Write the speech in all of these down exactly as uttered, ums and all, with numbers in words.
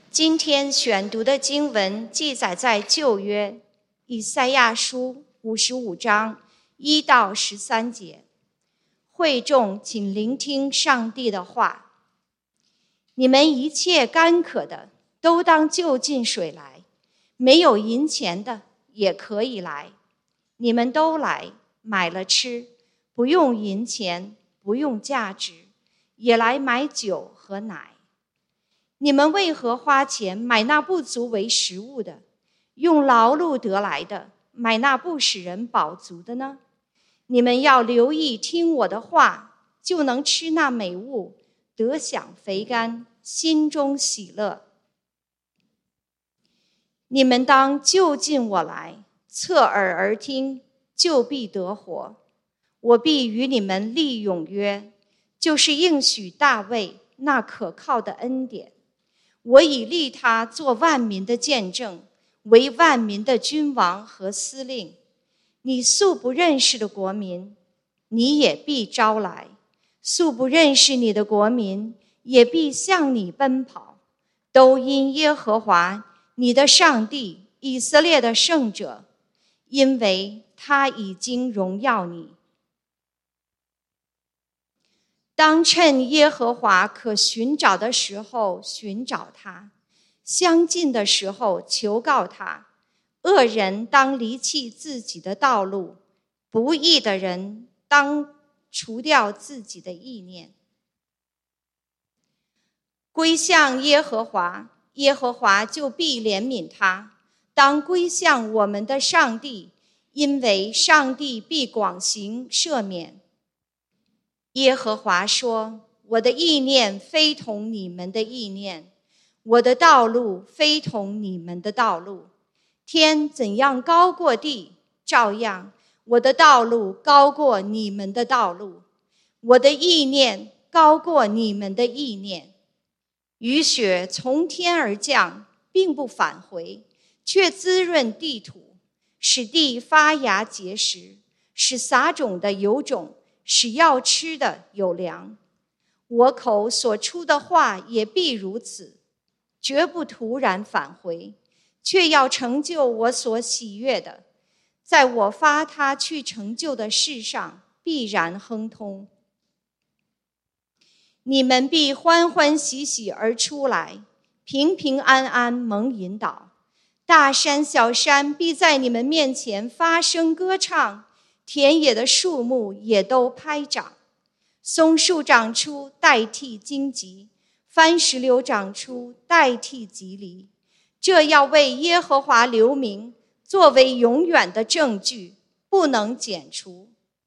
今天选读的经文记载在旧约以赛亚书五十五章一到十三节。会众请聆听上帝的话。你们一切干渴的都当就近水来，没有银钱的也可以来，你们都来买了吃，不用银钱，不用价值，也来买酒和奶。你们为何花钱买那不足为食物的，用劳碌得来的买那不使人饱足的呢？你们要留意听我的话，就能吃那美物，得享肥甘，心中喜乐。你们当就近我来，侧耳而听，就必得活。我必与你们立永约，就是应许大卫那可靠的恩典。我已立他做万民的见证，为万民的君王和司令。你素不认识的国民，你也必招来；素不认识你的国民，也必向你奔跑。都因耶和华你的上帝，以色列的圣者，因为他已经荣耀你。当趁耶和华可寻找的时候寻找他，相近的时候求告他。恶人当离弃自己的道路，不义的人当除掉自己的意念。归向耶和华，耶和华就必怜悯他。当归向我们的上帝，因为上帝必广行赦免。耶和华说，我的意念非同你们的意念，我的道路非同你们的道路。天怎样高过地，照样我的道路高过你们的道路，我的意念高过你们的意念。雨雪从天而降，并不返回，却滋润地土，使地发芽结实，使撒种的有种，使要吃的有粮。我口所出的话也必如此，绝不突然返回，却要成就我所喜悦的，在我发他去成就的事上必然亨通。你们必欢欢喜喜而出来，平平安安蒙引导。大山小山必在你们面前发声歌唱，田野的树木也都拍掌。松树长出代替荆棘，番石榴长出代替棘藜。这要为耶和华留名，作为永远的证据，不能剪除。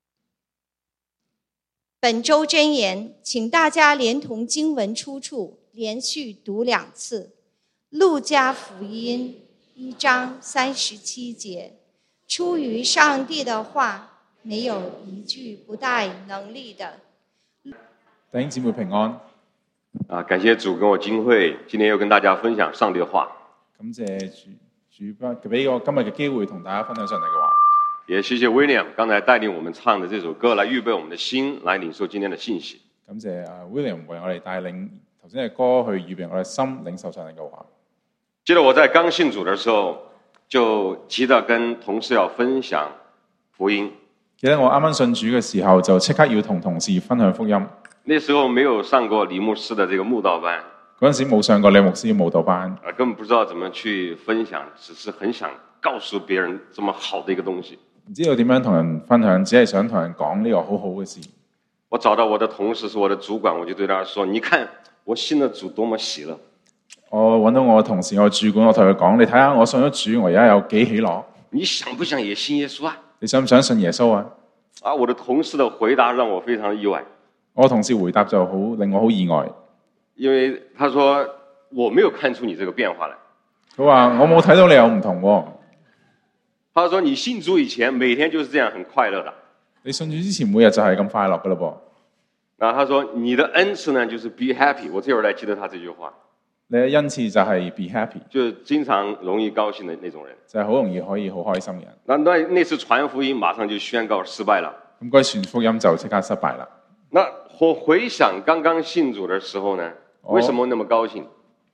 本周箴言，请大家连同经文出处连续读两次。路加福音一章三十七节，出于上帝的话，没有一句不带能力的。 弟兄姊妹平安。 啊，感谢主跟我經會，今天又跟大家分享上帝的話。 感謝主，主俾我今日嘅機會同大家分享上帝嘅話。 也謝謝 William 剛才帶領我們唱的這首歌，來預備我們的心，來領受今天的信息。 感謝啊 William 為我哋帶領頭先嘅歌去預備我哋心，領受上帝嘅話。 記得我在剛信主的時候，就急得跟同事要分享福音。 記得我啱啱信主嘅時候，就即刻要同同事分享福音。 那時候沒有上過李牧師的這個慕道班， 嗰陣時冇上過李牧師嘅慕道班， 啊，根本不知道怎麼去分享，只是很想告訴別人這麼好的一個東西。 唔知道點樣同人分享，只係想同人講呢個好好嘅事。 我找到我的同事是我的主管，我就對他說：你看我信了主多麼喜樂。 我揾到我嘅同事，我主管，我同佢講：你睇下我信咗主，我而家有幾喜樂。 你想不想也信耶穌啊？ 你想唔想信耶穌啊？ 啊，我的同事的回答讓我非常意外。 我同事回答就好令我好意外， 因為他說我沒有看出你這個變化來。 佢話我冇睇到你有唔同喎。 他說你信主以前每天就是這樣很快樂的。 你信主之前每日就係咁快樂㗎喇噃。 然後他說你的恩賜呢就是 be happy， 我這會兒來記得他這句話。 你嘅恩賜就係 be happy， 就是經常容易高興的那種人， 就係好容易可以好開心嘅人。 那那那次傳福音馬上就宣告失敗了。 咁嗰次傳福音就即刻失敗啦。 那我回想剛剛信主的時候呢，為什麼那麼高興？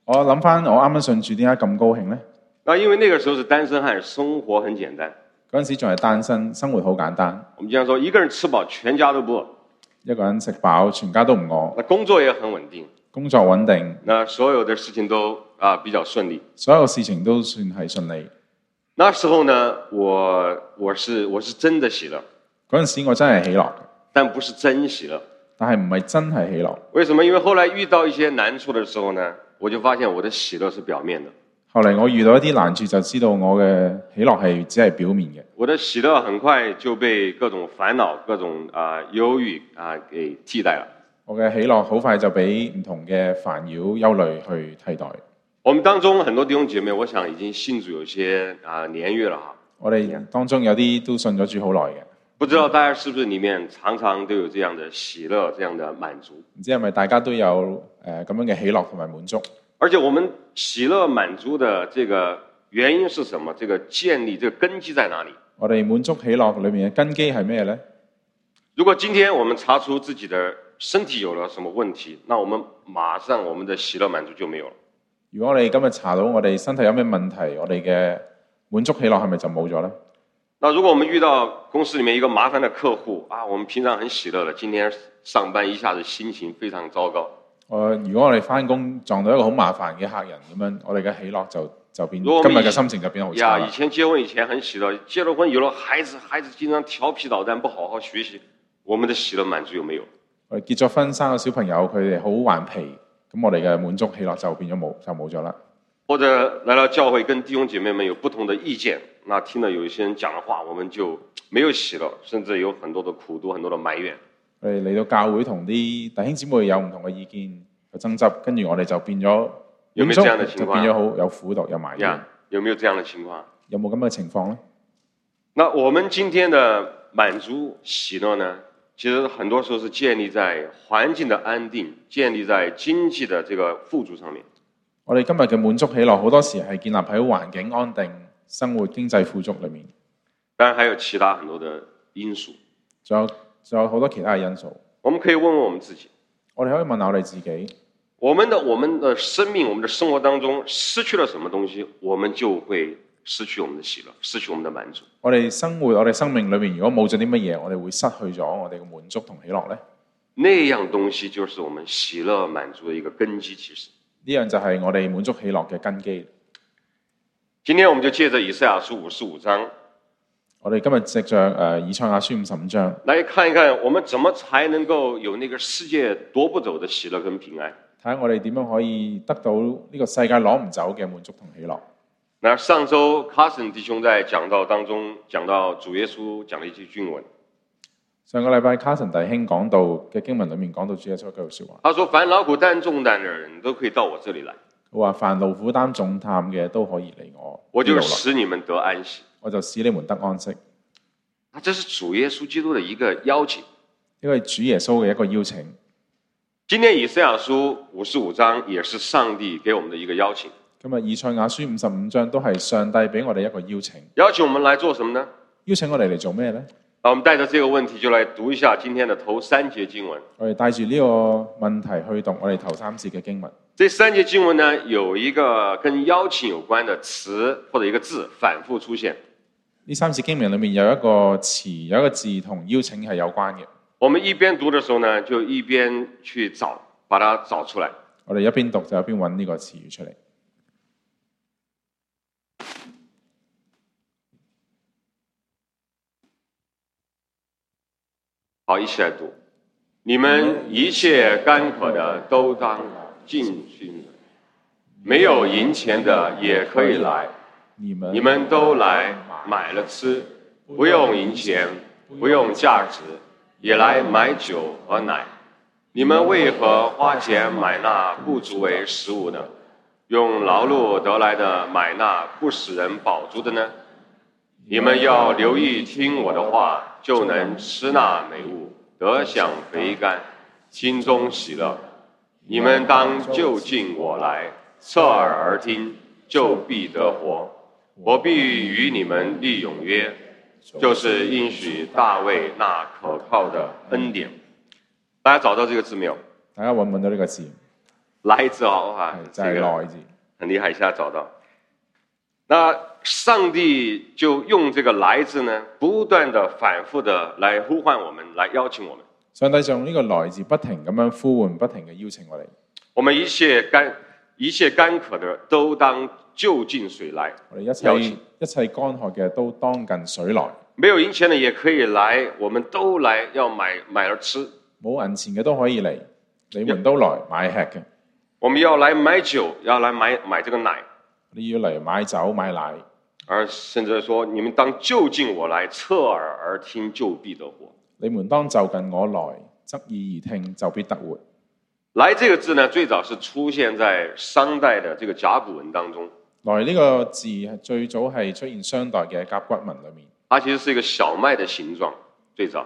我諗翻我啱啱信主點解咁高興呢？ 那因为那个时候是单身汉，生活很简單。 嗰陣時仲係單身，生活好簡單。 我們經常說，一個人吃飽，全家都不餓。 一個人食飽，全家都唔餓。 那工作也很穩定， 工作穩定， 那所有的事情都啊比較順利。 所有事情都算係順利。 那時候呢，我我是我是真的喜樂。 嗰陣時我真係喜樂， 但不是真喜樂。 但係唔係真係喜樂。 為什麼？因為後來遇到一些難處的時候呢，我就發現我的喜樂是表面的。 後嚟我遇到一啲難處，就知道我嘅喜樂係只係表面嘅。 我的喜樂很快就被各種煩惱、各種啊、呃、憂鬱啊給替代了。 我嘅喜樂好快就俾唔同嘅煩擾、憂慮去替代。 我們當中很多弟兄姐妹，我想已經信主有些啊、呃、年月了哈。 我哋當中有啲都信咗主好耐嘅。 不知道大家是不是裡面常常都有這樣的喜樂、這樣的滿足？ 唔知係咪大家都有誒咁樣嘅喜樂同埋滿足？ 而且我們喜樂滿足的這個原因是什麼？這個建立、這個根基在哪裡？ 我哋滿足喜樂裏面嘅根基係咩呢？ 如果今天我們查出自己的身體有了什麼問題，那我們馬上我們的喜樂滿足就沒有了。 如果我哋今日查到我哋身體有咩問題，我哋嘅滿足喜樂係咪就冇咗呢？ 那如果我們遇到公司裡面一個麻煩的客戶啊，我們平常很喜樂的，今天上班一下子心情非常糟糕。 呃、如果我哋返工撞到一個好麻煩嘅客人咁樣，我哋嘅喜樂就就變，今日嘅心情就變得好差啦。 以前結婚以前很喜樂，結了婚有了孩子，孩子經常調皮搗蛋，不好好學習，我們的喜樂滿足有沒有？ 我哋結咗婚生咗小朋友，佢哋好頑皮，咁我哋嘅滿足喜樂就變咗冇，就冇咗啦。 或者來到教會跟弟兄姐妹們有不同的意見，那聽了有一些人講的話，我們就沒有喜樂，甚至有很多的苦毒，很多的埋怨。 我哋嚟到教會同啲弟兄姊妹有唔同嘅意見，有爭執，跟住我哋就變咗有沒有這樣的情況？ 就變咗好有苦毒，有埋怨。 Yeah, 有沒有這樣的情況？ 有冇咁嘅情況呢？ 那我們今天的滿足喜樂呢，其實很多時候是建立在環境的安定，建立在經濟的這個富足上面。 我哋今日嘅滿足喜樂好多時係建立喺環境安定、生活經濟富足裏面。 當然還有其他很多的因素， 仲有仲有好多其他嘅因素。 我們可以問問我們自己， 我哋可以問下我哋自己， 我們的我們的生命、我們的生活當中失去了什麼東西，我們就會失去我們的喜樂，失去我們的滿足。 我哋生活、我哋生命裏面如果冇咗啲乜嘢，我哋會失去咗我哋嘅滿足同喜樂呢？ 那樣東西就是我們喜樂滿足的一個根基，其實。 呢樣就係我哋滿足喜樂嘅根基。 今天我們就借着以賽亞書五十五章， 我哋今日藉着誒以賽亞書五十五章， 來看一看我們怎麼才能夠有那個世界奪不走的喜樂跟平安。 睇下我哋點樣可以得到呢個世界攞唔走嘅滿足同喜樂。 那上週 Carson 弟兄在講道當中講到主耶穌講了一句經文。 上個禮拜 Carson 弟兄講到嘅經文裏面講到主耶穌一句説話。 他說：凡勞苦擔重擔的人都可以到我這裡來。 佢話：凡勞苦擔重擔嘅都可以嚟我。 我就使你們得安息。 我就使你們得安息。 啊，這是主耶穌基督的一個邀請。 呢個係主耶穌嘅一個邀請。 今天以賽亞書五十五章也是上帝給我們的一個邀請。 今日以賽亞書五十五章都係上帝俾我哋一個邀請。 邀請我們來做什麼呢？ 邀請我哋嚟做咩呢？ 啊，我們帶着這個問題就來讀一下今天的頭三節經文。 我哋帶住呢個問題去讀我哋頭三節嘅經文。 這三節經文呢，有一個跟邀請有關的詞或者一個字反覆出現。 呢三節經文裏面有一個詞，有一個字同邀請係有關嘅。 我們一邊讀的時候呢，就一邊去找，把它找出來。 我哋一邊讀就一邊揾呢個詞語出嚟。 好，一起來讀。你們一切乾渴的都當進去，沒有銀錢的也可以來。你們你們都來買了吃，不用銀錢，不用價值，也來買酒和奶。你們為何花錢買那不足為食物的，用勞碌得來的買那不使人飽足的呢？你們要留意聽我的話，就能吃那美物，得享肥甘，心中喜樂。你們當就近我來，側耳而聽，就必得活。我必與你們立永約，就是應許大衛那可靠的恩典。大家找到這個字沒有？ 大家揾唔揾到呢個字？ 來字好啊， 就係來字， 很厲害，一下找到。那上帝就用這個來字呢，不斷的反覆的來呼喚我們，來邀請我們。 上帝就用呢個來字不停咁樣呼喚，不停嘅邀請我哋。 我們一切乾一切乾渴的都當就近水來。 我哋一切一切乾渴嘅都當近水來。 沒有銀錢的也可以來，我們都來要買買而吃。 冇銀錢嘅都可以嚟，你們都來買吃嘅。 我們要來買酒，要來買買這個奶。 你要嚟買酒買奶。 而甚至說，你們當就近我來，側耳而聽，就必得活。 你們當就近我來，側耳而聽，就必得活。 來這個字呢，最早是出現在商代的這個甲骨文當中。 來呢個字最早係出現商代嘅甲骨文裏面。 它其實是一個小麥的形狀，最早。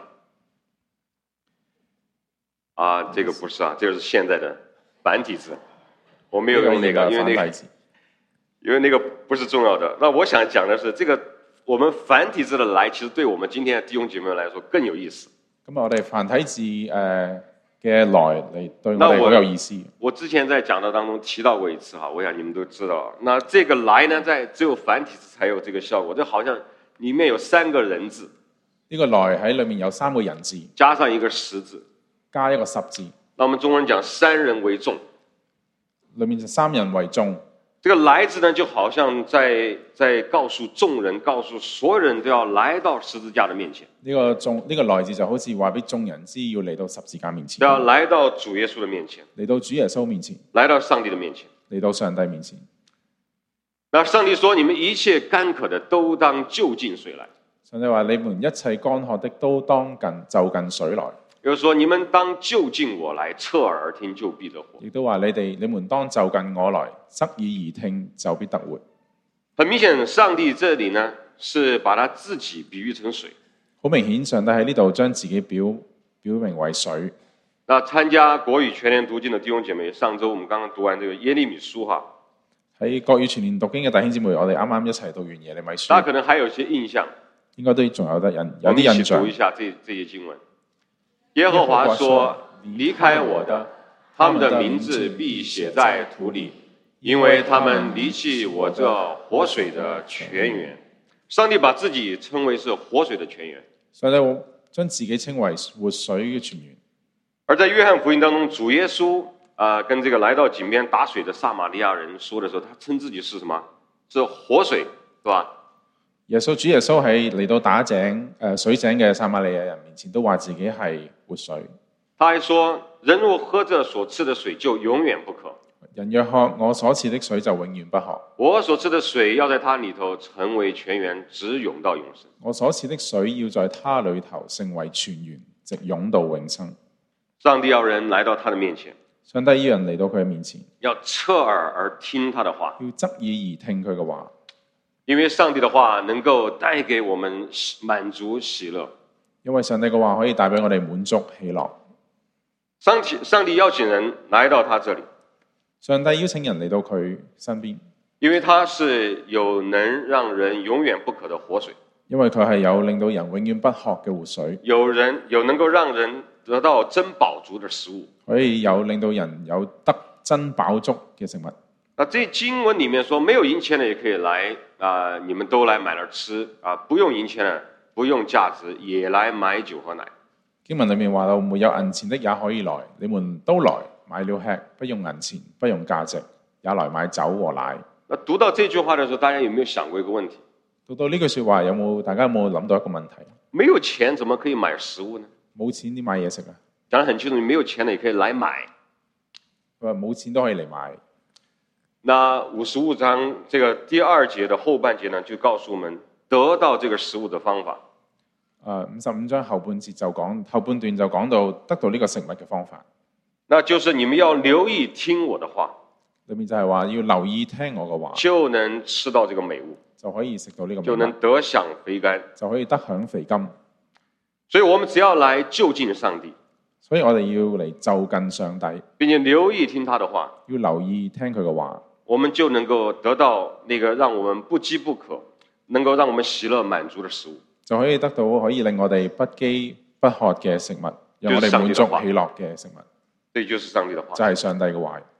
啊，這個不是啊，這個是現在的繁體字。我沒有用那個，因為那個。因為那個不是重要的。那我想講的是，這個我們繁體字的來，其實對我們今天的弟兄姐妹來說更有意思。 咁我哋繁體字誒嘅來嚟對我哋好有意思。 我之前在講道當中提到過一次哈，我想你們都知道。那這個來呢，在只有繁體字才有這個效果，就好像裏面有三個人字。 呢個來喺裏面有三個人字， 加上一個十字， 加一個十字。 那我們中文講三人為眾， 裏面就三人為眾。 這個來字呢，就好像在在告訴眾人，告訴所有人都要來到十字架的面前。 呢個眾呢個來字就好似話俾眾人知，要嚟到十字架面前， 都要來到主耶穌的面前， 嚟到主耶穌面前， 來到上帝的面前， 嚟到上帝面前。 那上帝說：你們一切乾渴的，都當就近水來。 上帝話：你們一切乾渴的，都當近就近水來。 又說：你們當就近我來，側耳而聽，就必得活。 亦都話你哋，你們當就近我來，側耳而聽，就必得活。 很明顯，上帝這裡呢，是把他自己比喻成水。 好明顯，上帝喺呢度將自己表表明為水。 那參加國語全年讀經的弟兄姐妹，上週我們剛剛讀完這個耶利米書哈。 喺國語全年讀經嘅弟兄姊妹，我哋啱啱一齊讀完耶利米書。 大家可能還有些印象， 應該都仲有得印有啲印象。 我們一起讀一下這這些經文。耶和華說：離開我的，他們的名字必寫在土裡，因為他們離棄我這活水的泉源。上帝把自己稱為是活水的泉源。 上帝將自己稱為活水嘅泉源。 而在約翰福音當中，主耶穌啊、呃，跟這個來到井邊打水的撒瑪利亞人說的時候，他稱自己是什麼？是活水，是吧？ 耶穌主耶穌喺嚟到打井誒、呃、水井嘅撒瑪利亞人面前，都話自己係活水。 他還說：人若喝這所賜的水，就永遠不渴。 人若喝我所賜的水，就永遠不渴。 我所賜的水要在它裏頭成為泉源，直湧到永生。 我所賜的水要在它裏頭成為泉源，直湧到永生。 上帝要人來到他的面前， 上帝要人嚟到佢嘅面前， 要側耳而聽他的話， 要側耳而聽佢嘅話。 因為上帝的話能夠帶給我們滿足喜樂， 因為上帝嘅話可以帶俾我哋滿足喜樂。 上帝上帝邀請人來到他這裡， 上帝邀請人嚟到佢身邊， 因為他是有能讓人永遠不渴的活水， 因為佢係有令到人永遠不渴嘅活水， 有人有能夠讓人得到真飽足的食物， 可以有令到人有得真飽足嘅食物。 那這經文裡面說，沒有銀錢的也可以來啊、呃，你們都來買了吃啊，不用銀錢的，不用價值，也來買酒和奶。 經文裡面話到，沒有銀錢的也可以來，你們都來買了吃，不用銀錢，不用價值，也來買酒和奶。 那讀到這句話的時候，大家有沒有想過一個問題？ 讀到呢句說話，有冇大家有冇諗到一個問題？ 沒有錢怎麼可以買食物呢？ 冇錢點買嘢食啊？ 講得很清楚，你沒有錢的也可以來買。 佢話冇錢都可以嚟買。 那五十五章這個第二節的後半節呢，就告訴我們得到這個食物的方法。 誒，五十五章後半節就講後半段就講到得到呢個食物嘅方法。 那就是你們要留意聽我的話， 裏面就係話要留意聽我嘅話， 就能吃到這個美物， 就可以食到呢個美物， 就能得享肥甘， 就可以得享肥甘。 所以我們只要來就近上帝。 所以我哋要嚟就近上帝， 並且留意聽他的話， 要留意聽佢嘅話， 我們就能夠得到那個讓我們不飢不渴，能夠讓我們喜樂滿足的食物， 就可以得到可以令我哋不飢不渴嘅食物，讓我哋滿足喜樂嘅食物。 這就是上帝的話， 就係上帝嘅話。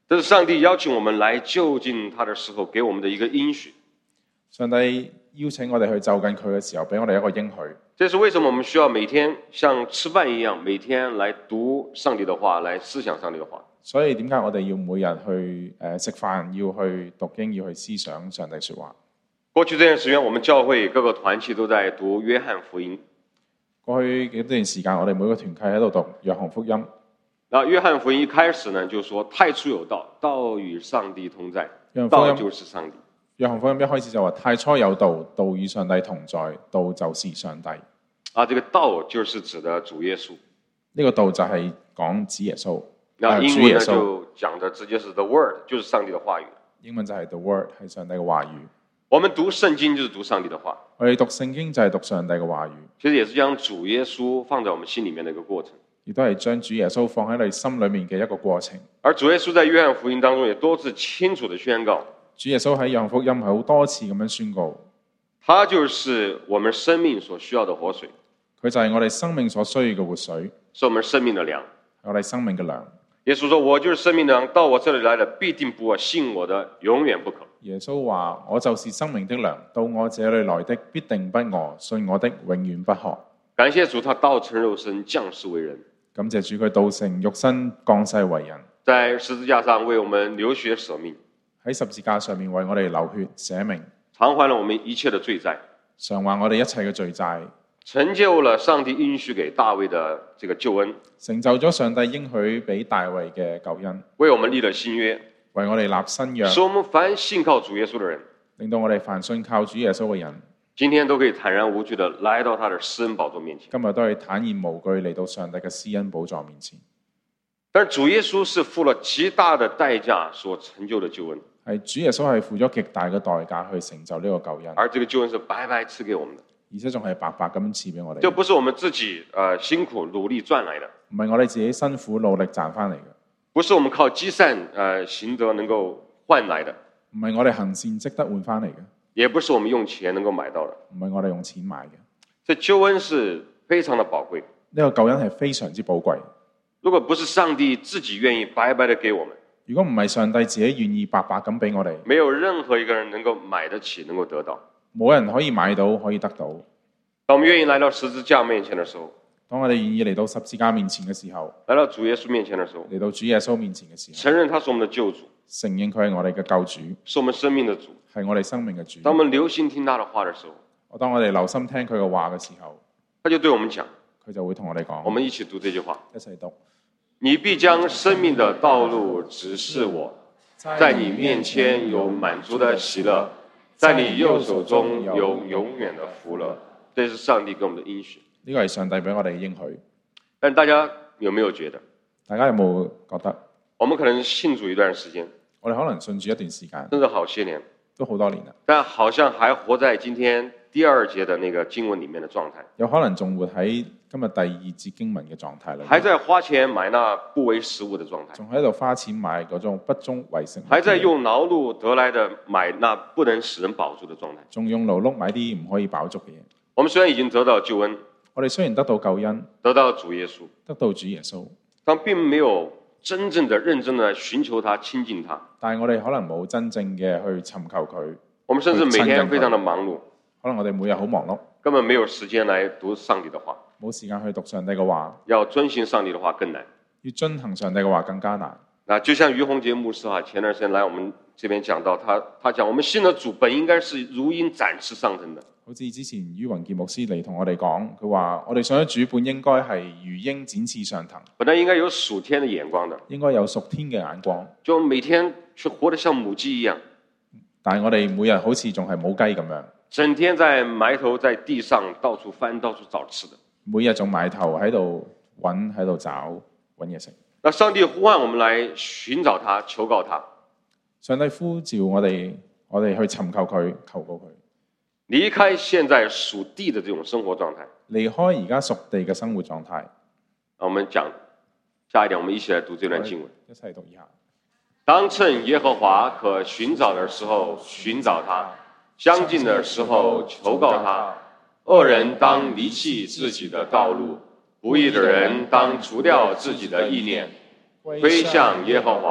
这是上帝邀请我们来就近他的时候给我们的一个应许。 上帝邀請我哋去就近佢嘅時候，俾我哋一個應許。 這是為什麼我們需要每天像吃飯一樣，每天來讀上帝的話，來思想上帝的話。 所以點解我哋要每日去誒食飯，要去讀經，要去思想上帝説話？ 過去這段時間，我們教會各個團契都在讀約翰福音。 過去幾段時間，我哋每個團契喺度讀約翰福音。 那約翰福音一開始呢，就說太初有道，道與上帝同在，道就是上帝。 約翰福音一開始就話太初有道，道與上帝同在，道就是上帝。 啊，這個道就是指的主耶穌。 呢個道就係講主耶穌。 那英文呢就講的直接是 the word， 就是上帝的話語。 英文就係 the word， 係上帝嘅話語。 我們讀聖經就是讀上帝的話。 我哋讀聖經就係讀上帝嘅話語。 其實也是將主耶穌放在我們心裡面的一個過程。 亦都係將主耶穌放喺你心裡面嘅一個過程。 而主耶穌在約翰福音當中也多次清楚地宣告， 主耶穌喺約翰福音係好多次咁樣宣告， 他就是我們生命所需要的活水。 佢就係我哋生命所需要嘅活水， 是我們生命的糧，係我哋生命嘅糧。 耶穌說：我就是生命的糧，到我這裡來的必定不餓，信我的永遠不渴。 耶穌話：我就是生命的糧，到我這裡來的必定不餓，信我的永遠不渴。 感謝主，他道成肉身，降世為人。 感謝主，佢道成肉身，降世為人， 在十字架上為我們流血捨命， 喺十字架上面為我哋流血捨命， 償還了我們一切的罪債， 償還我哋一切嘅罪債， 成就了上帝應許給大衛的這個救恩， 成就咗上帝應許俾大衛嘅救恩， 為我們立了新約， 為我哋立新約， 使我們凡信靠主耶穌的人， 令到我哋凡信靠主耶穌嘅人， 今天都可以坦然無懼地來到他的施恩寶座面前。 今日都係坦然無懼嚟到上帝嘅施恩寶座面前。 但主耶穌是付了極大的代價所成就的救恩， 係主耶穌係付咗極大嘅代價去成就呢個救恩， 而這個救恩是白白賜給我們的， 而且仲係白白咁賜俾我哋。 就不是我們自己呃辛苦努力賺來的， 唔係我哋自己辛苦努力賺翻嚟嘅， 不是我們靠積善呃行德能夠換來的， 唔係我哋行善積德換翻嚟嘅。 也不是我們用錢能夠買到的， 唔係我哋用錢買嘅。 這救恩是非常的寶貴， 呢個救恩係非常之寶貴。 如果不是上帝自己願意白白的給我們， 如果唔係上帝自己願意白白咁俾我哋， 沒有任何一個人能夠買得起，能夠得到。 冇人可以買到，可以得到。 當我們願意來到十字架面前的時候， 當我哋願意嚟到十字架面前嘅時候， 來到主耶穌面前的時候， 嚟到主耶穌面前嘅時候， 承認他是我們的救主， 承認佢係我哋嘅救主， 是我們生命的主， 係我哋生命嘅主。 當我們留心聽他的話的時候， 我當我哋留心聽佢嘅話嘅時候， 他就對我們講， 佢就會同我哋講。 我們一起讀這句話， 一齊讀。 你必將生命的道路指示我，在你面前有滿足的喜樂，在你右手中有永遠的福樂。這是上帝給我們的應許。 呢個係上帝俾我哋嘅應許。 但大家有沒有覺得？ 大家有冇覺得？ 我們可能信主一段時間， 我哋可能信主一段時間， 甚至好些年， 都好多年啦。 但好像還活在今天第二節的那個經文裡面的狀態， 有可能仲活喺今日第二節經文嘅狀態裏面， 還在花錢買那不為食物的狀態， 仲喺度花錢買嗰種不中為食物， 還在用勞碌得來的買那不能使人飽足的狀態， 仲用勞碌買啲唔可以飽足嘅嘢。 我們雖然已經得到救恩， 我哋雖然得到救恩， 得到主耶穌， 得到主耶穌， 但並沒有真正的認真的尋求他、親近他。 但係我哋可能冇真正嘅去尋求佢。 我們甚至每天非常的忙碌， 可能我哋每日好忙碌， 根本沒有時間來讀上帝的話， 冇時間去讀上帝嘅話。 要遵行上帝的話更難， 要遵行上帝嘅話更加難。 那就像於洪杰牧師啊，前段時間來我們這邊講到，他他講我們信的主本應該是如鷹展翅上騰的。 好似之前于宏傑牧師嚟同我哋講，佢話我哋信咗主本應該係如鷹展翅上騰， 本來應該有屬天的眼光的， 應該有屬天嘅眼光， 就每天去活得像母雞一樣。 但係我哋每日好似仲係母雞咁樣， 整天在埋頭在地上到處翻，到處找吃的， 每日仲埋頭喺度揾，喺度找揾嘢食。 那上帝呼喚我們來尋找他，求告他。 上帝呼召我哋，我哋去尋求佢，求告佢。 離開現在屬地的這種生活狀態， 離開而家屬地嘅生活狀態。 我們講下一點，我們一起來讀這段經文。 一齊讀一下。 當趁耶和華可尋找的時候尋找他，相近的時候求告他。惡人當離棄自己的道路，不義的人當除掉自己的意念，歸向耶和華，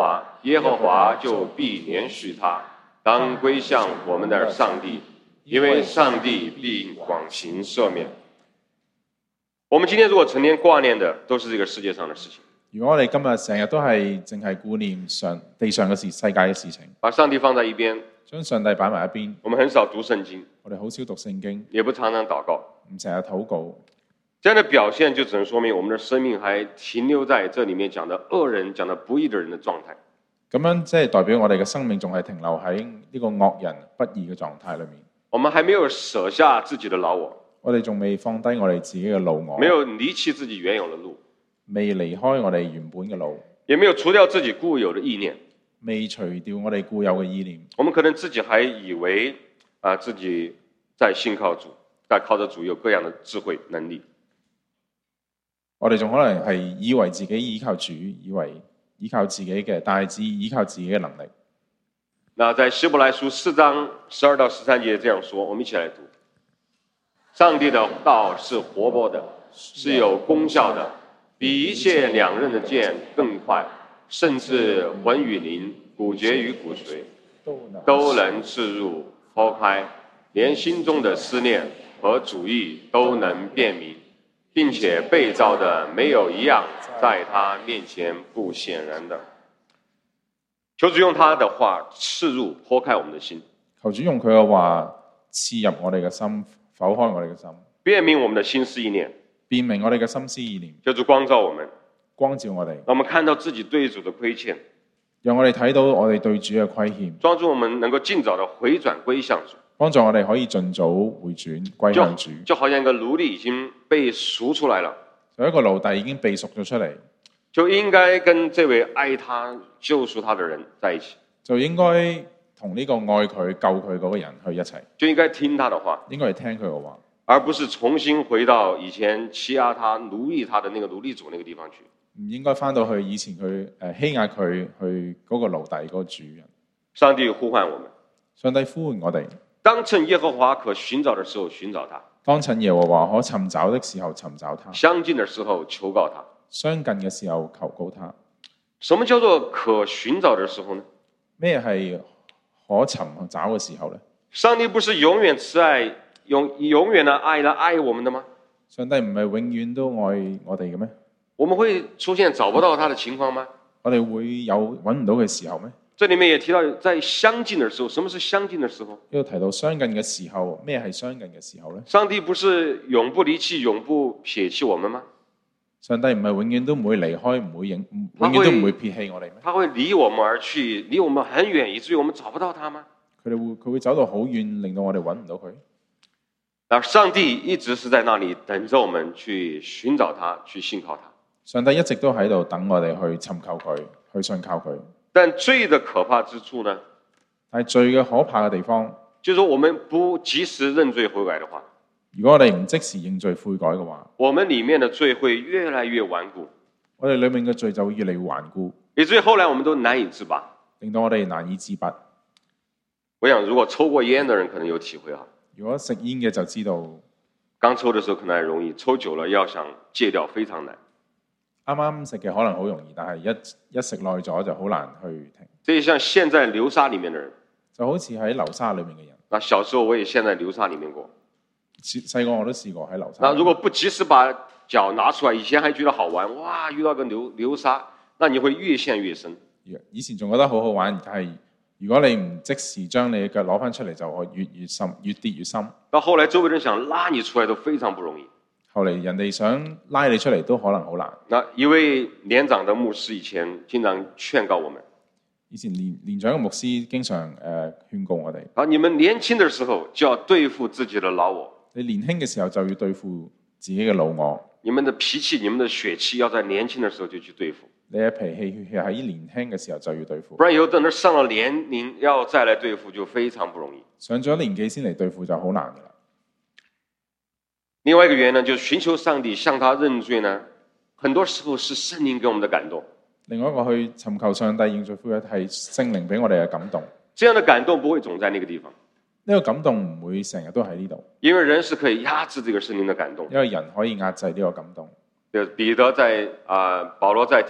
耶和华就必憐恤他，當歸向我們的上帝，因為上帝必廣行赦免。我們今天如果成天掛念的都是這個世界上的事情， 如果我哋今日成日都係淨係顧念上地上嘅事、世界嘅事情， 把上帝放在一邊， 將上帝擺埋一邊， 我們很少讀聖經， 我哋好少讀聖經， 也不常常禱告， 唔成日禱告， 這樣的表現就只能說明我們的生命還停留在這裡面講的惡人、講的不義的人的狀態。 咁樣即係代表我哋嘅生命仲係停留喺呢個惡人不義嘅狀態裏面。 我們還沒有捨下自己的老我， 我哋仲未放低我哋自己嘅老我， 沒有離棄自己原有的路， 未離開我哋原本嘅路， 也沒有除掉自己固有的意念， 未除掉我哋固有嘅意念。 我們可能自己還以為啊、呃、自己在信靠主，在靠着主有各樣的智慧能力。 我哋仲可能係以為自己依靠主，以為依靠自己嘅，但係只依靠自己嘅能力。 那在希伯來書四章十二到十三節這樣說，我們一起來讀：上帝的道是活潑的，是有功效的，比一切兩刃的劍更快，甚至魂與靈、骨節與骨髓，都能刺入剖開，連心中的思念和主意都能辨明，並且被造的沒有一樣在他面前不顯然的。求主用他的話刺入剖開我們的心， 求主用佢嘅話刺入我哋嘅心，剖開我哋嘅心， 辨明我們的心思意念， 辨明我哋嘅心思意念。 求主光照我們， 光照我哋， 讓我們看到自己對主的虧欠， 讓我哋睇到我哋對主嘅虧欠， 幫助我們能夠盡早的回轉歸向主， 幫助我哋可以盡早回轉歸向主。 就好像一個奴隸已經被贖出來了， 有一個奴隸已經被贖咗出嚟， 就應該跟這位愛他救贖他的人在一起， 就應該同呢個愛佢救佢嗰個人去一齊， 就應該聽他的話， 應該係聽佢嘅話， 而不是重新回到以前欺壓他、奴役他的那個奴隸主那個地方去。 唔應該翻到去以前佢誒欺壓佢去嗰個奴隸嗰個主人。 上帝呼喚我們， 上帝呼喚我哋， 當趁耶和華可尋找的時候尋找他， 當趁耶和華可尋找的時候尋找他， 相近的時候求告他， 相近嘅時候求告他。 什麼叫做可尋找的時候呢？ 咩係可尋找嘅時候呢？ 上帝不是永遠慈愛、永永遠的愛來愛我們的嗎？ 上帝唔係永遠都愛我哋嘅咩？ 我們會出現找不到他的情況嗎？ 我哋會有揾唔到嘅時候咩？ 這裡面也提到在相近的時候，什麼是相近的時候？ 呢度提到相近嘅時候，咩係相近嘅時候呢？ 上帝不是永不離棄、永不撇棄我們嗎？ 上帝唔係永遠都唔會離開，唔會永永遠都唔會撇棄我哋咩？ 他會離我們而去，離我們很遠，以至於我們找不到他嗎？ 佢哋會佢會走到好遠，令到我哋揾唔到佢。 而上帝一直是在那裡等着我們去尋找他，去信靠他。 上帝一直都喺度等我哋去尋求佢，去信靠佢。 但罪的可怕之處呢？ 但係罪嘅可怕嘅地方， 就是說我們不及時認罪悔改的話， 如果我哋唔即時認罪悔改嘅話， 我們裡面的罪會越來越頑固， 我哋裡面嘅罪就會越嚟越頑固， 以至於後來我們都難以自拔， 令到我哋難以自拔。 我想如果抽過煙的人可能有體會哈， 如果食煙嘅就知道， 剛抽的時候可能還容易，抽久了要想戒掉非常難。 啱啱食嘅可能好容易，但係一一食耐咗就好難去停。 這就像陷在流沙裡面的人， 就好似喺流沙裡面嘅人。 那小時候我也陷在流沙裡面過， 細個我都試過喺流沙。 那如果不及時把腳拿出來，以前還覺得好玩，哇！遇到個流流沙，那你會越陷越深。 以前仲覺得好好玩，但係如果你唔即時將你嘅腳攞翻出嚟，就會越越深，越跌越深。 到後來周圍人想拉你出來都非常不容易。 後嚟人哋想拉你出嚟都可能好難。 那一位年長的牧師以前經常勸告我們， 以前年年長嘅牧師經常誒、呃、勸告我哋： 啊，你們年輕的時候就要對付自己的老我。 你年輕嘅時候就要對付自己嘅老我。 你們的脾氣、你們的血氣要在年輕的時候就去對付。 你嘅脾氣、血氣喺年輕嘅時候就要對付。 不然有等到上了年齡要再來對付就非常不容易。 上咗年紀先嚟對付就好難㗎啦。 另外一個原因呢，就是尋求上帝向他認罪呢，很多時候是聖靈給我們的感動。 另外一個去尋求上帝認罪悔改係聖靈俾我哋嘅感動。 這樣的感動不會總在那個地方。 呢個感動唔會成日都喺呢度。 因為人是可以壓制這個聖靈的感動。 因為人可以壓制呢個感動。 彼得在啊、呃，保羅在帖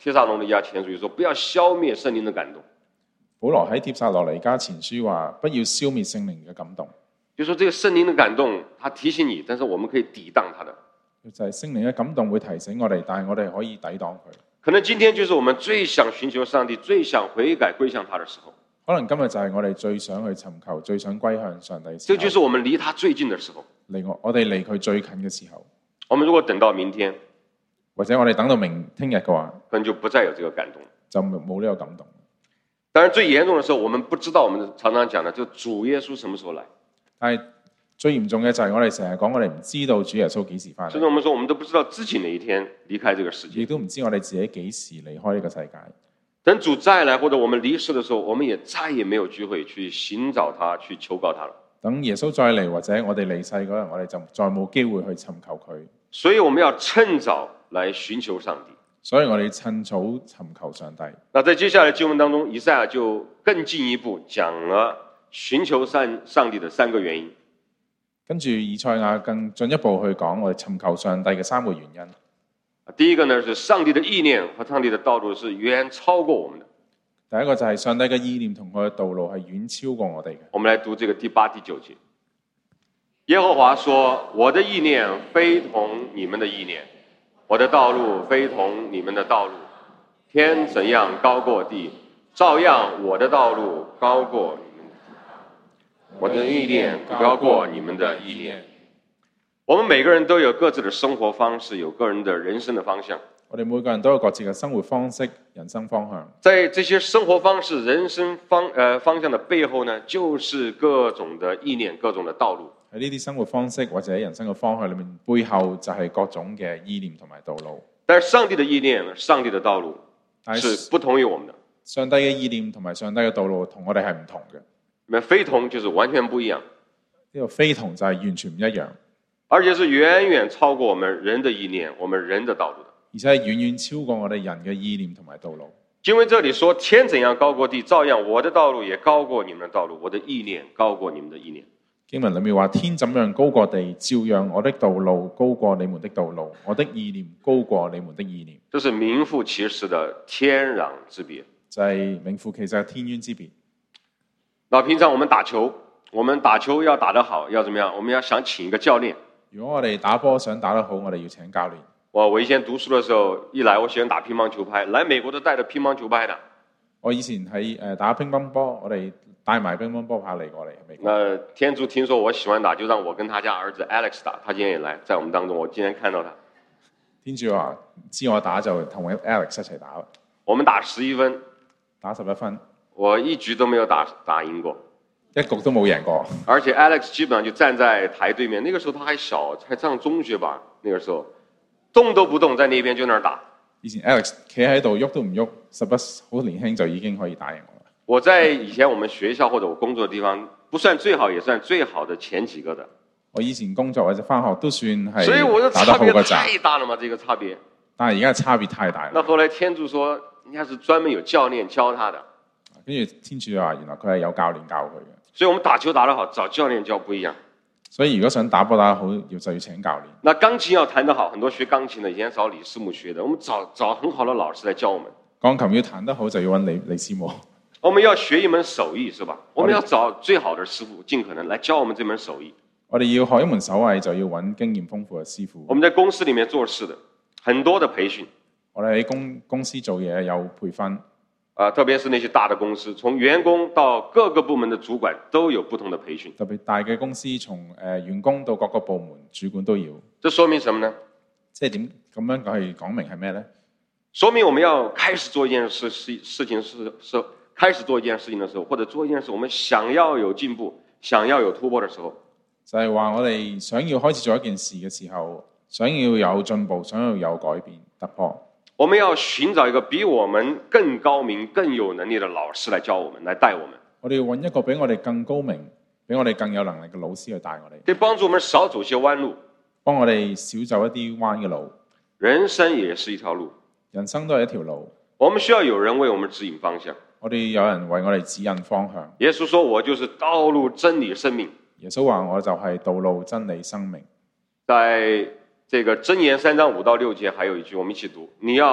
帖撒羅尼迦前書說，不要消滅聖靈的感動。 保羅喺帖撒羅尼迦前書話，不要消滅聖靈嘅感動。 就說這個聖靈的感動，它提醒你，但是我們可以抵擋它的。 就係聖靈嘅感動會提醒我哋，但係我哋可以抵擋佢。 可能今天就是我們最想尋求上帝、最想悔改歸向他的時候。 可能今日就係我哋最想去尋求、最想歸向上帝嘅時候。 這就是我們離他最近的時候。 離我我哋離佢最近嘅時候。 我們如果等到明天， 或者我哋等到明聽日嘅話， 可能就不再有這個感動， 就冇呢個感動。 當然最嚴重的時候，我們不知道，我們常常講的就主耶穌什麼時候來。 但係最嚴重嘅就係我哋成日講，我哋唔知道主耶穌幾時翻嚟。 甚至我們說，我們都不知道自己哪一天離開這個世界， 亦都唔知我哋自己幾時離開呢個世界。 等主再來或者我們離世的時候，我們也再也沒有機會去尋找他、去求告他了。 等耶穌再嚟或者我哋離世嗰日，我哋就再冇機會去尋求佢。 所以我們要趁早來尋求上帝。 所以我哋趁早尋求上帝。 那在接下來經文當中，以賽亞就更進一步講了尋求上上帝的三個原因。 跟住以賽亞更進一步去講我哋尋求上帝嘅三個原因。 第一個呢，是上帝的意念和上帝的道路是遠超過我們的。 第一個就係上帝嘅意念同佢嘅道路係遠超過我哋嘅。 我們來讀這個第八、第九節。耶和華說：我的意念非同你們的意念，我的道路非同你們的道路。天怎樣高過地，照樣我的道路高過你們的，我的意念高過你們的意念。我們每個人都有各自的生活方式，有個人的人生的方向。 我哋每個人都有各自嘅生活方式、人生方向。 在這些生活方式、人生方呃方向的背後呢，就是各種的意念、各種的道路。 喺呢啲生活方式或者人生嘅方向裏面，背後就係各種嘅意念同埋道路。 但是上帝的意念、上帝的道路是不同於我們的。 上帝嘅意念同埋上帝嘅道路同我哋係唔同嘅。 那非同就是完全不一樣。 呢個非同就係完全唔一樣， 而且是遠遠超過我們人的意念、我們人的道路的。 而且係遠遠超過我哋人嘅意念同埋道路。 經文這裡說，天怎樣高過地，照樣我的道路也高過你們的道路，我的意念高過你們的意念。 經文裡面話，天怎樣高過地，照樣我的道路高過你們的道路，我的意念高過你們的意念。 這是名副其實的天壤之別， 就係名副其實嘅天淵之別。 那平常我們打球，我們打球要打得好，要怎麼樣？我們要想請一個教練。 如果我哋打波想打得好，我哋要請教練。 我我以前讀書的時候，一來我喜歡打乒乓球拍，來美國都帶着乒乓球拍的。 我以前喺誒打乒乓波，我哋帶埋乒乓波拍嚟過嚟美國。 那天主聽說我喜歡打，就讓我跟他家兒子 Alex 打，他今天也來，在我們當中，我今天看到他。 天主話知我打就同 Alex 一齊打啦。 我們打十一分， 打十一分， 我一局都沒有打打贏過， 一局都冇贏過。 而且 Alex 基本上就站在台對面，那個時候他還小，才上中學吧，那個時候。動都不動，在那邊就那兒打。 以前 Alex 企喺度喐都唔喐，十不好年輕就已經可以打贏我啦。 我在以前我們學校或者我工作的地方，不算最好，也算最好的前幾個的。 我以前工作或者返學都算係所以我的差別太大了嘛，這個差別。 但係而家差別太大了。 那後來天主說，人家是專門有教練教他的。 跟住天主話，原來佢係有教練教佢嘅。 所以我們打球打得好，找教練教不一樣。 所以如果想打波打得好，要就要請教練。 那鋼琴要彈得好，很多學鋼琴的以前找李師母學的，我們找找很好的老師來教我們。 鋼琴要彈得好，就要揾李李師母。 我們要學一門手藝，是吧？我們要找最好的師傅，盡可能來教我們這門手藝。 我哋要學一門手藝，就要揾經驗豐富嘅師傅。 我們在公司裡面做事的，很多的培訓。 我哋喺公公司做嘢有培訓。 啊，特別是那些大的公司，從員工到各個部門的主管都有不同的培訓。 特別大嘅公司，從誒、呃、員工到各個部門主管都要。 這說明什麼呢？ 即係點咁樣係講明係咩呢？ 說明我們要開始做一件事事事情是是開始做一件事情的時候，或者做一件事，我們想要有進步、想要有突破的時候， 就係話我哋想要開始做一件事嘅時候，想要有進步，想要有改變、突破。 我們要尋找一個比我們更高明、更有能力的老師來教我們，來帶我們。 我哋要揾一個比我哋更高明、比我哋更有能力嘅老師去帶我哋， 可以幫助我們少走些彎路， 幫我哋少走一啲彎嘅路。 人生也是一條路， 人生都係一條路。 我們需要有人為我們指引方向。 我哋有人為我哋指引方向。 耶穌說：我就是道路、真理、生命。 耶穌話：我就係道路、真理、生命。 在這個箴言三章五到六節，還有一句，我們一起讀：你要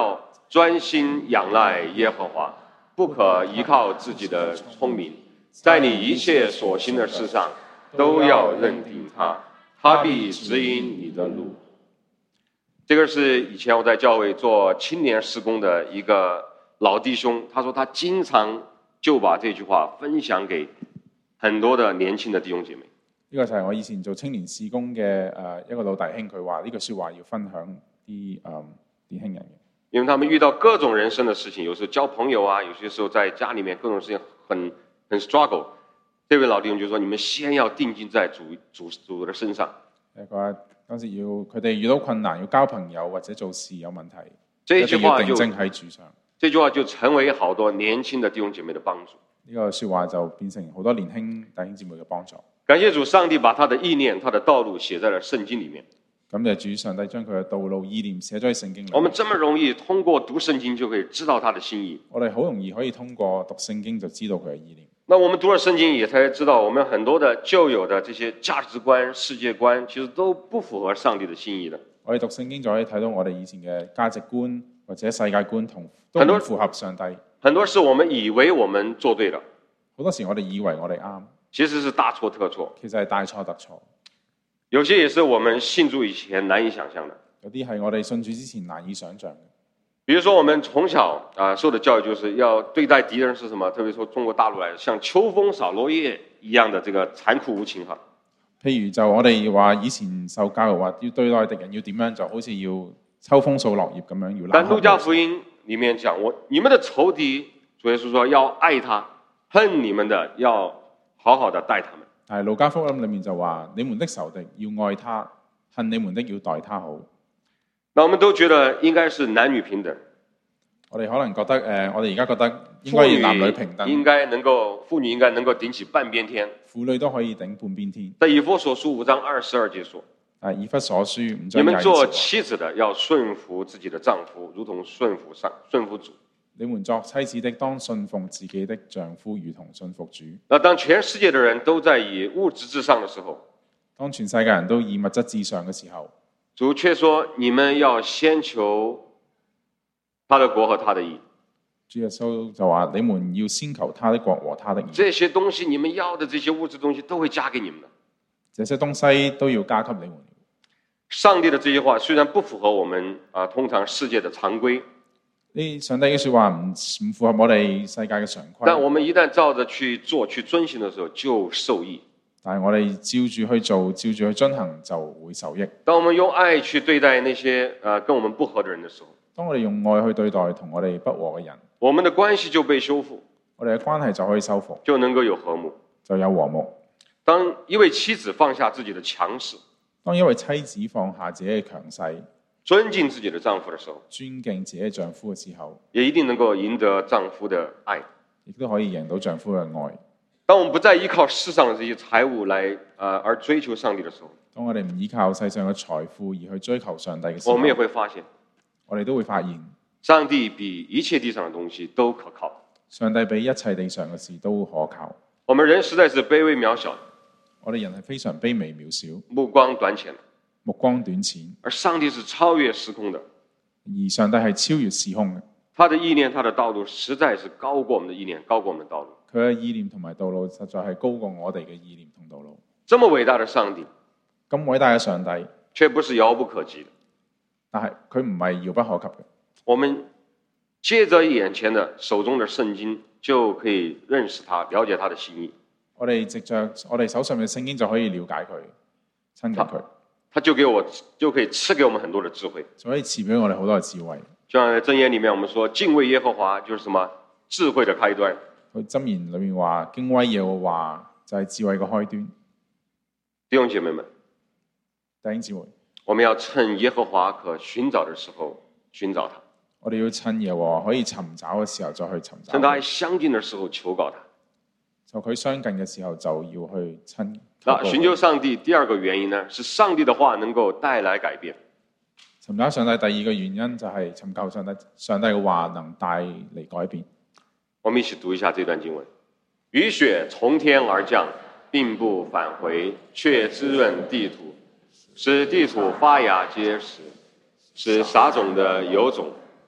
专心仰赖耶和华，不可依靠自己的聪明，在你一切所行的事上都要认定他，他必指引你的路。这个是以前我在教会做青年事工的一个老弟兄，他說他經常就把這句話分享給很多的年輕的弟兄姐妹。 呢個就係我以前做青年事工嘅誒一個老弟兄，佢話呢句説話要分享啲誒年輕人嘅。 因為他們遇到各種人生的事情，有時候交朋友啊，有些時候在家裡面各種事情很很 struggle。這位老弟兄就說：你們先要定睛在主主主的身上。 誒佢話當時要佢哋遇到困難，要交朋友或者做事有問題， 這句話就一定要定睛喺主上。 這句話就成為好多年輕的弟兄姐妹的幫助。 呢個説話就變成好多年輕弟兄姊妹嘅幫助。 感謝主，上帝把他的意念、他的道路寫在了聖經裡面。 感謝主，上帝將佢嘅道路意念寫咗喺聖經裡面。 我們這麼容易通過讀聖經就可以知道他的心意。 我哋好容易可以通過讀聖經就知道佢嘅意念。 那我們讀了聖經也才知道，我們很多的舊有的這些價值觀、世界觀，其實都不符合上帝的心意的。 我哋讀聖經就可以睇到我哋以前嘅價值觀或者世界觀同都唔符合上帝。 很多時我們以為我們做對了， 好多時我哋以為我哋啱， 其實是大錯特錯。 其實係大錯特錯。 有些也是我們信主以前難以想象的。 有啲係我哋信主之前難以想像嘅。 比如說我們從小啊受的教育就是要對待敵人是什麼？特別說中國大陸來，像秋風掃落葉一樣的這個殘酷無情哈。 譬如就我哋話以前受教育話要對待敵人要點樣，就好似要秋風掃落葉咁樣要拉。但路加福音裡面講，我你們的仇敵，主耶穌說要愛他，恨你們的要好好的待他們。 但係路加福音裡面就話，你們的仇敵要愛他，恨你們的要待他好。 那我們都覺得應該是男女平等。 我哋可能覺得誒、呃，我哋而家覺得應該要男女平等。 應該能夠婦女應該能夠頂起半邊天。 婦女都可以頂半邊天。 在以弗所書五章二十二節說。 啊，以弗所書五章廿二節。 你們做妻子的要順服自己的丈夫，如同順服上順服主。 你們作妻子的當順奉自己的丈夫，如同順服主。 那當全世界的人都在以物質至上的時候， 當全世界人都以物質至上嘅時候， 主卻說：你們要先求他的國和他的義。 主耶穌就話：你們要先求他的國和他的義。 這些東西你們要的這些物質東西都會加給你們的。 這些東西都要加給你們。 上帝的這些話雖然不符合我們啊通常世界的常規， 呢上帝嘅說話唔唔符合我哋世界嘅常規。 但我們一旦照着去做、去遵行的時候，就受益。 但係我哋照住去做、照住去遵行，就會受益。 當我們用愛去對待那些啊跟我們不合的人的時候， 當我哋用愛去對待同我哋不和嘅人， 我們的關係就被修復， 我哋嘅關係就可以修復， 就能夠有和睦， 就有和睦。 當一位妻子放下自己的強勢， 當一位妻子放下自己嘅強勢， 尊敬自己的丈夫的時候， 尊敬自己嘅丈夫嘅時候， 也一定能夠贏得丈夫的愛， 亦都可以贏到丈夫嘅愛。 當我們不再依靠世上的這些財物來啊、呃、而追求上帝的時候， 當我哋唔依靠世上嘅財富而去追求上帝嘅時候， 我們也會發現， 我哋都會發現， 上帝比一切地上的東西都可靠。 上帝比一切地上嘅事都可靠。 我們人實在是卑微渺小， 我哋人係非常卑微渺小， 目光短淺， 目光短淺。 而上帝是超越時空的， 而上帝係超越時空嘅。 他的意念，他的道路實在是高過我們的意念，高過我們的道路。 佢嘅意念同埋道路實在係高過我哋嘅意念同道路。 這麼偉大的上帝， 咁偉大嘅上帝， 卻不是遙不可及的。 但係佢唔係遙不可及嘅。 我們借着眼前的手中的聖經，就可以認識他，了解他的心意。 我哋藉着我哋手上面嘅聖經就可以了解佢，親近佢。 他就給我就可以賜給我們很多的智慧， 就可以賜俾我哋好多嘅智慧。 就像在箴言裡面，我們說敬畏耶和華就是什麼智慧的開端。 佢箴言裏面話敬畏耶和華就係智慧嘅開端。 弟兄姐妹們， 弟兄姊妹， 我們要趁耶和華可尋找的時候尋找他。 我哋要趁耶和華可以尋找嘅時候就去尋找。 趁他相近的時候求告他。 就佢相近嘅時候就要去親。 那尋求上帝第二個原因呢，是上帝的話能夠帶來改變。 尋找上帝第二個原因就係尋求上帝，上帝嘅話能帶嚟改變。 我們一起讀一下這段經文：雨雪從天而降，並不返回，卻滋潤地土，使地土發芽結實，使撒種的有種，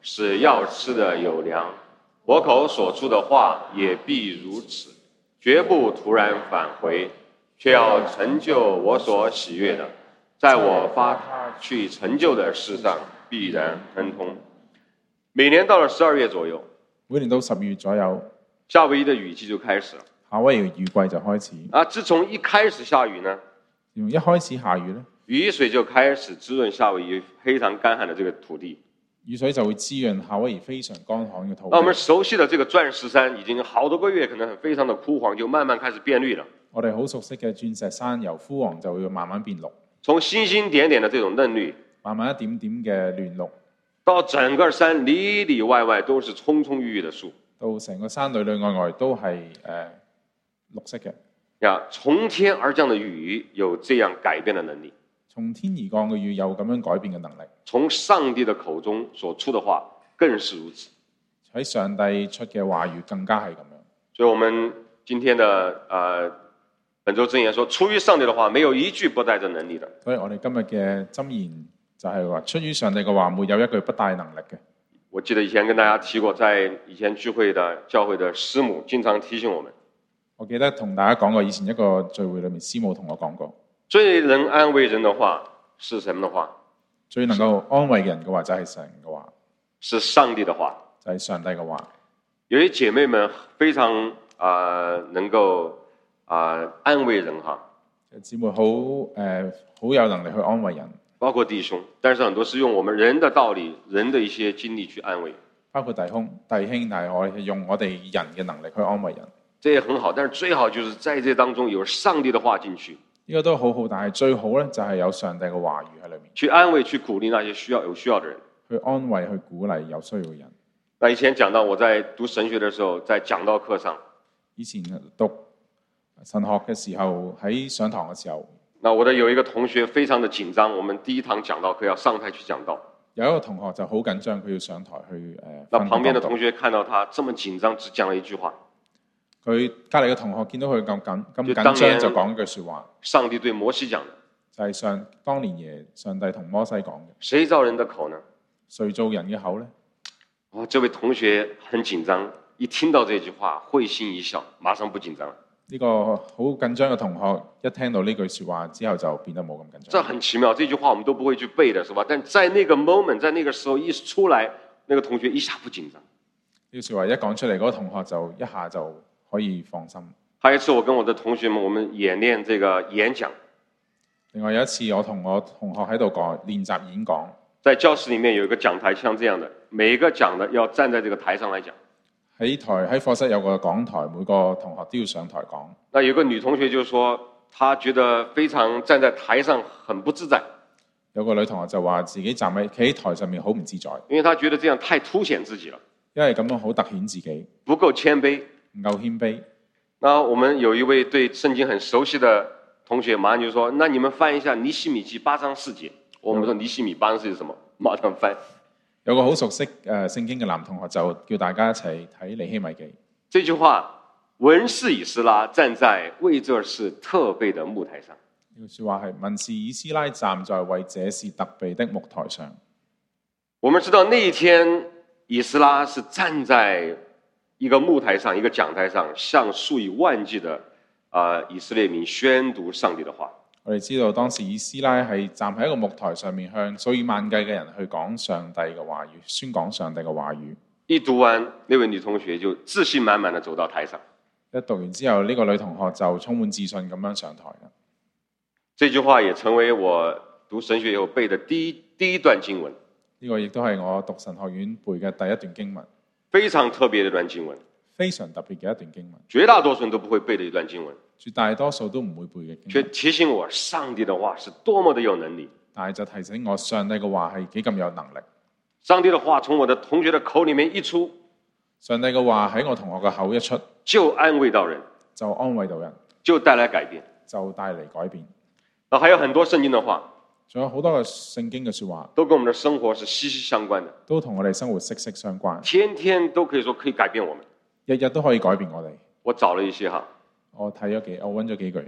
使要吃的有粮。我口所出的话也必如此，绝不突然返回，却要成就我所喜悦的，在我发他去成就的事上必然亨通。每年到了十二月左右， 每年到十月左右， 夏威夷的雨季就開始了。 夏威夷雨季就開始。 啊，自從一開始下雨呢， 從一開始下雨呢， 雨水就開始滋潤夏威夷非常乾旱的這個土地。 雨水就會滋潤夏威夷非常乾旱嘅土地。 那我們熟悉的這個鑽石山已經好多個月，可能非常的枯黃，就慢慢開始變綠了。 我哋好熟悉嘅鑽石山由枯黃就會慢慢變綠， 從星星點點的這種嫩綠， 慢慢一點點嘅嫩綠， 到整個山裡裡外外都是蔥蔥鬱鬱的樹， 到成個山裡裡外外都係誒、呃、綠色嘅。 呀，從天而降的雨有這樣改變的能力。 從天而降嘅雨有咁樣改變嘅能力， 從上帝的口中所出的話更是如此。 喺上帝出嘅話語更加係咁樣。 所以我們今天的呃本週箴言說，出於上帝的話，沒有一句不帶着能力的。 所以我哋今日嘅箴言就係話，出於上帝嘅話，沒有一句不帶能力嘅。 我記得以前跟大家提過，在以前聚會的教會的師母經常提醒我們。 我記得同大家講過，以前一個聚會裏面，師母同我講過。最能安慰人的話是什麼的話？ 最能夠安慰人嘅話就係神嘅話， 是上帝的話， 就係上帝嘅話。 有些姐妹們非常啊、呃，能夠啊、呃、安慰人哈。 姊妹好誒，好有能力去安慰人， 包括弟兄，但是很多是用我們人的道理、人的一些經歷去安慰。 包括弟兄、弟兄，但係我係用我哋人嘅能力去安慰人。 這也很好，但是最好就是在這當中有上帝的話進去。 呢個都好好，但係最好咧就係有上帝嘅話語喺裏面， 去安慰、去鼓勵那些需要有需要的人， 去安慰、去鼓勵有需要嘅人。 那以前講到我在讀神學的時候，在講道課上， 以前讀神學嘅時候喺上堂嘅時候， 那我的有一個同學非常的緊張，我們第一堂講道課要上台去講道， 有一個同學就好緊張，佢要上台去誒。 那旁邊的同學看到他這麼緊張，只講了一句話。 佢隔離嘅同學見到佢咁緊咁緊張，就講一句説話。 上帝對摩西講的， 就係上當年爺上帝同摩西講嘅。誰造人的口呢？ 誰造人嘅口呢？ 哇！這位同學很緊張，一聽到這句話，會心一笑，馬上不緊張了。呢個好緊張嘅同學一聽到呢句説話之後，就變得冇咁緊張。這很奇妙，這句話我們都不會去背的，是吧？但在那個 moment，在那個時候一出來，那個同學一下不緊張。呢句説話一講出嚟，嗰個同學就一下就可以放心。還有一次，我跟我的同學們，我們演練這個演講。另外有一次，我同我同學喺度講練習演講。在教室裡面有一個講台，像這樣的，每一個講的要站在這個台上來講。喺台喺課室有個講台，每個同學都要上台講。那有個女同學就說，她覺得非常站在台上很不自在。有個女同學就話自己站喺企喺台上面好唔自在，因為她覺得這樣太凸顯自己了。因為咁樣好凸顯自己，不夠謙卑。唔夠謙卑。那我們有一位對聖經很熟悉的同學，馬上就說：那你們翻一下尼希米記八章四節。我們說尼希米八章四節是什麼？馬上翻。有個好熟悉誒聖經嘅男同學就叫大家一齊睇尼希米記。這句話，文士以斯拉站在為這事特備的木台上。呢句説話係文士以斯拉站在為這事特備的木台上。我們知道那一天以斯拉是站在一個木台上，一個講台上，向數以萬計的啊、呃、以色列民宣讀上帝的話。我哋知道當時以斯拉係站喺一個木台上面，向數以萬計嘅人去講上帝嘅話語，宣講上帝嘅話語。一讀完，那位女同學就自信滿滿地走到台上。一讀完之後，呢、這個女同學就充滿自信咁樣上台啦。這句話也成為我讀神學以後背的第一第一段經文。呢、這個亦都係我讀神學院背嘅第一段經文。非常特別的一段經文，非常特別嘅一段經文，絕大多數人都不會背的一段經文，絕大多數都唔會背嘅經文，卻提醒我上帝的話是多麼的有能力。但係就提醒我上帝嘅話係幾咁有能力。上帝的話從我的同學的口裡面一出，上帝嘅話喺我同學嘅口一出，就安慰到人，就安慰到人，就帶來改變，就帶嚟改變。啊，還有很多聖經的話。仲有好多嘅聖經嘅說話，都跟我們的生活是息息相關的，都同我哋生活息息相關。天天都可以說可以改變我們，日日都可以改變我哋。我找了一些哈，我睇咗幾，我揾咗幾句。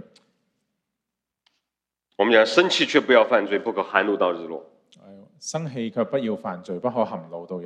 我們講生氣卻不要犯罪，不可含怒到日落。生氣卻不要犯罪，不可含怒到日落。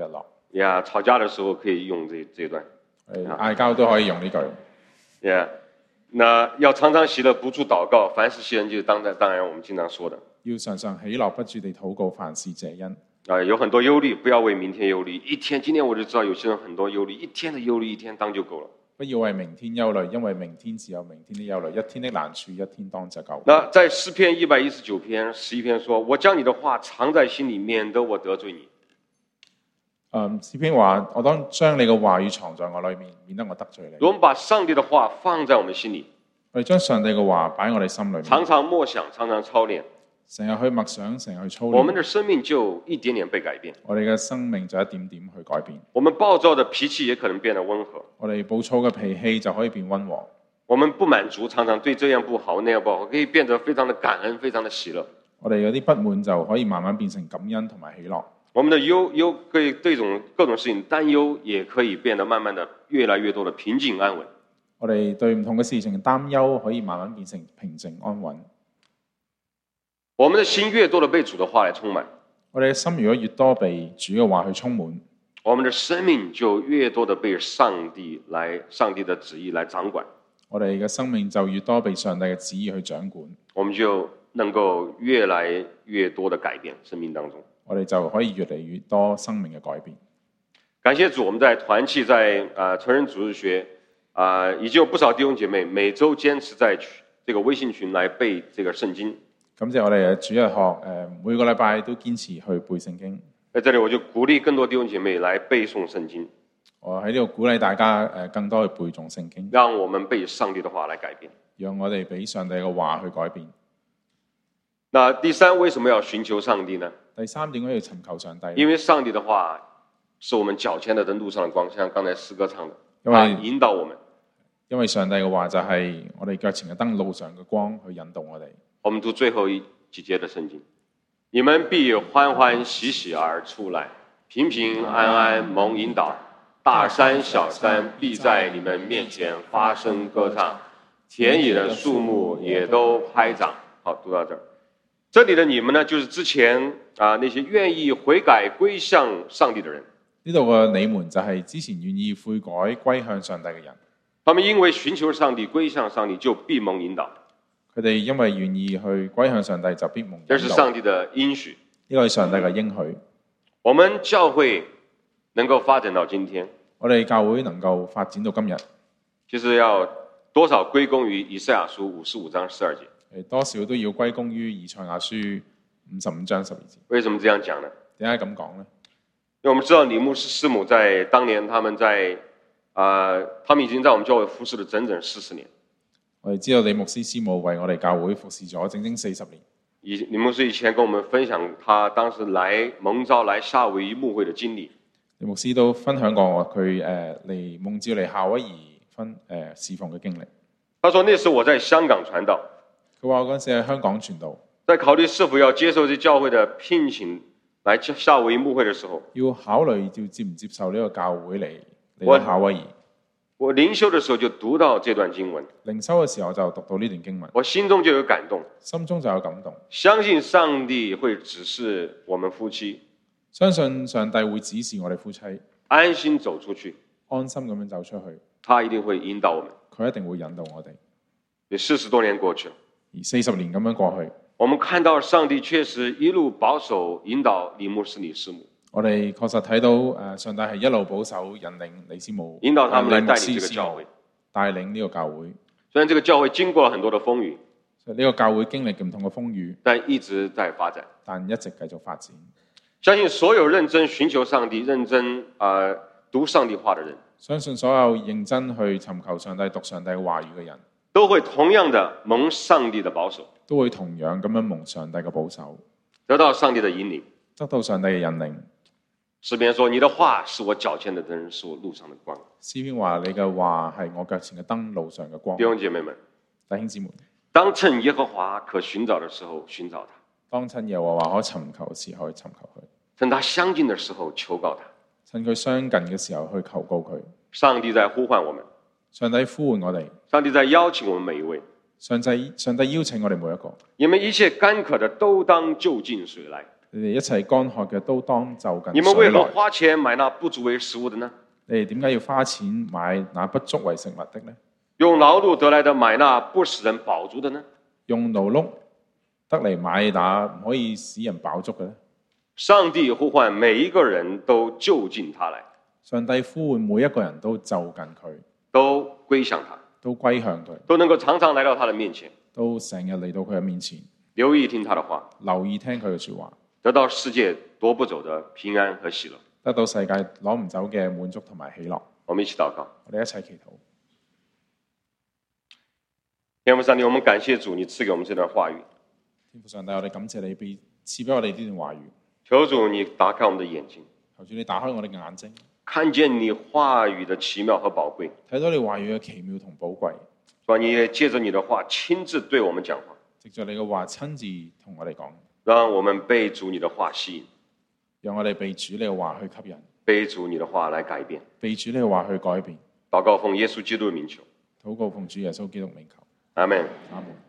呀，吵架的时候可以用这这一段。 嗌交都可以用呢句。 呀，那要常常喜樂，不住禱告，凡事謝恩，就當然當然我們經常說的。 要常常喜樂，不住地禱告，凡事謝恩。 啊，有很多憂慮，不要為明天憂慮。一天，今天我就知道有些人很多憂慮，一天的憂慮一天當就夠了。 不要為明天憂慮，因為明天自有明天的憂慮。一天的難處，一天當就夠。 那在詩篇一百一十九篇十一篇說：我將你的話藏在心裡，免得我得罪你。 嗯，詩篇話：我當將你嘅話語藏在我裏面，免得我得罪你。 我們把上帝的話放在我們心裡， 我哋將上帝嘅話擺喺我哋心裏面， 常常默想，常常操練， 成日去默想，成日去操練， 我們的生命就一點點被改變。 我哋嘅生命就一點點去改變。 我們暴躁的脾氣也可能變得溫和， 我哋暴躁嘅脾氣就可以變溫和。 我們不滿足，常常對這樣不好那樣不好，可以變得非常的感恩，非常的喜樂。 我哋有啲不滿就可以慢慢變成感恩同埋喜樂。 我們的憂憂可以對種各種事情擔憂，也可以變得慢慢的越來越多的平靜安穩。 我哋對唔同嘅事情擔憂，可以慢慢變成平靜安穩。 我們的心越多的被主的話來充滿， 我哋嘅心如果越多被主嘅話去充滿， 我們的生命就越多的被上帝來上帝的旨意來掌管。 我哋嘅生命就越多被上帝嘅旨意去掌管， 我們就能夠越來越多的改變生命當中。 我哋就可以越嚟越多生命嘅改變。 感謝主，我們在團契在啊成人主日學啊、呃，已經有不少弟兄姐妹每週堅持在這個微信群來背這個聖經。 感謝我哋嘅主日學誒，每個禮拜都堅持去背聖經。 在這裡我就鼓勵更多弟兄姐妹來背誦聖經。 我喺呢度鼓勵大家誒，更多去背誦聖經， 讓我們被上帝的話來改變， 讓我哋俾上帝嘅話去改變。 那第三，為什麼要尋求上帝呢？ 第三點，我要尋求上帝。 因為上帝的話是我們腳前的燈，路上的光，像剛才詩歌唱的， 因為引導我們。 因為上帝嘅話就係我哋腳前嘅燈，路上嘅光，去引導我哋。 我們讀最後一幾節的聖經：你們必歡歡喜喜而出來，平平安安蒙引導。大山小山必在你們面前發聲歌唱，田野的樹木也都拍掌。好，讀到這兒。這裡的你們呢，就是之前啊那些願意悔改歸向上帝的人。 呢度嘅你們就係之前願意悔改歸向上帝嘅人。 他們因為尋求上帝歸向上帝，就必蒙引導。 佢哋因為願意去歸向上帝，就必蒙引導。 這是上帝的應許。 呢個係上帝嘅應許。 我們教會能夠發展到今天， 我哋教會能夠發展到今日， 其實要多少歸功於以賽亞書五十五章十二節。 誒，多少都要歸功於以賽亞書五十五章十二節。 為什麼這樣講呢？ 點解咁講呢？ 因為我們知道李牧師師母在當年，他們在啊、呃，他們已經在我們教會服侍了整整四十年。 我哋知道李牧師師母為我哋教會服侍咗整整四十年。 以李牧師以前跟我們分享，他當時來蒙召來夏威夷牧會的經歷。 李牧師都分享過我佢誒嚟蒙召嚟夏威夷分誒、呃、侍奉嘅經歷。 他說：那時我在香港傳道。 佢話嗰陣時喺香港傳道， 在考慮是否要接受這教會的聘請來夏威夷牧會的時候， 要考慮要接唔接受呢個教會嚟嚟夏威夷。 我靈修的時候就讀到這段經文， 靈修嘅時候就讀到呢段經文， 我心中就有感動， 心中就有感動， 相信上帝會指示我們夫妻， 相信上帝會指示我哋夫妻安心走出去， 安心咁樣走出去， 他一定會引導我們， 佢一定會引導我哋。 也四十多年過去了， 而四十年咁樣過去， 我們看到上帝確實一路保守引導李牧師、李師母。 我哋確實睇到誒，上帝係一路保守引領李師母， 引導他們來帶領這個教會， 帶領呢個教會。 雖然這個教會經過了很多的風雨， 呢個教會經歷唔同嘅風雨， 但一直在發展， 但一直繼續發展。 相信所有認真尋求上帝、認真啊、呃、讀上帝話的人， 相信所有認真去尋求上帝、讀上帝話語嘅人， 都會同樣的蒙上帝的保守， 都會同樣咁樣蒙上帝嘅保守， 得到上帝的引領， 得到上帝嘅引領。 詩篇說：你的話是我腳前的燈，是我路上的光。 詩篇話：你嘅話係我腳前嘅燈，路上嘅光。 弟兄姐妹們， 弟兄姊妹， 當趁耶和華可尋找的時候尋找他， 當趁耶和華可尋求嘅時候去尋求佢， 趁他相近的時候求告他， 趁佢相近嘅時候去求告佢。 上帝在呼喚我們， 上帝呼喚我哋， 上帝在邀請我們每一位， 上帝上帝邀請我哋每一個。 你們一切乾渴的都當就近水來。 你哋一切乾渴嘅都當就近你們為水來。 何花錢買那不足為食物的呢？ 你哋點解要花錢買那不足為食物的呢？ 用勞碌得來的買那不使人飽足的呢？ 用勞碌得嚟買那唔可以使人飽足嘅呢？ 上帝呼喚每一個人都就近他來， 上帝呼喚每一個人都就近佢， 都歸向他， 都歸向佢， 都能夠常常來到他的面前， 都成日嚟到佢嘅面前， 留意聽他的話， 留意聽佢嘅説話， 得到世界奪不走的平安和喜樂， 得到世界攞唔走嘅滿足同埋喜樂。 我們一起禱告。 我哋一齊祈禱。 天父上帝，我們感謝主，你賜給我們這段話語。 天父上帝，我哋感謝你俾賜俾我哋呢段話語。 求主你打開我們的眼睛， 求主你打開我哋嘅眼睛， 看見你話語的奇妙和寶貴， 睇到你話語嘅奇妙同寶貴。 主，你也借着你的話親自對我們講話， 藉着你嘅話親自同我哋講， 讓我們被主你的話吸引， 讓我哋被主你嘅話去吸引， 被主你的話來改變， 被主你嘅話去改變。 禱告奉耶穌基督的名求， 禱告奉主耶穌基督名求。 阿門。 阿門。